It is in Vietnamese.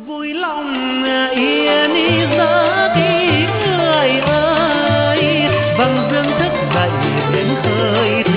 vui lòng yên giấc người ơi, vầng dương thức dậy đến khơi